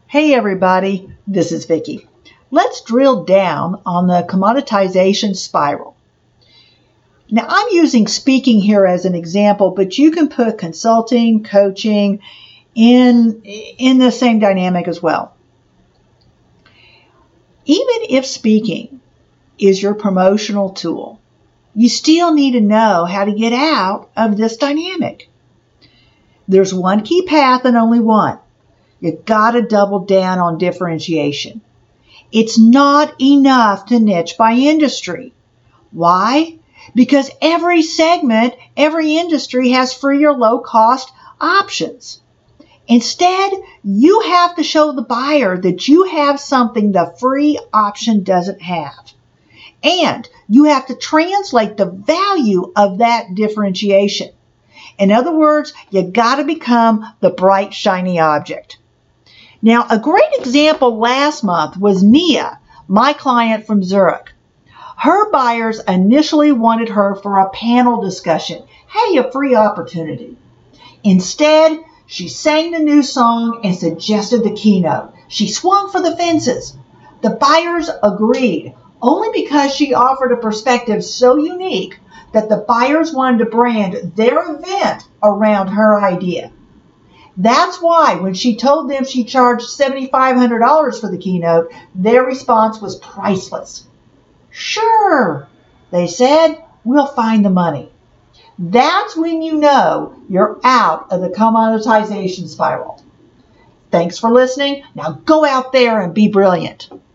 Hey everybody, this is Vicki. Let's drill down on the commoditization spiral. Now I'm using speaking here as an example, but you can put consulting, coaching in the same dynamic as well. Even if speaking is your promotional tool, you still need to know how to get out of this dynamic. There's one key path and only one. You gotta double down on differentiation. It's not enough to niche by industry. Why? Because every segment, every industry has free or low cost options. Instead, you have to show the buyer that you have something the free option doesn't have. And you have to translate the value of that differentiation. In other words, you gotta become the bright, shiny object. Now, a great example last month was Mia, my client from Zurich. Her buyers initially wanted her for a panel discussion. Hey, a free opportunity. Instead, she sang the new song and suggested the keynote. She swung for the fences. The buyers agreed, only because she offered a perspective so unique that the buyers wanted to brand their event around her idea. That's why when she told them she charged $7,500 for the keynote, their response was priceless. Sure, they said, we'll find the money. That's when you know you're out of the commoditization spiral. Thanks for listening. Now go out there and be brilliant.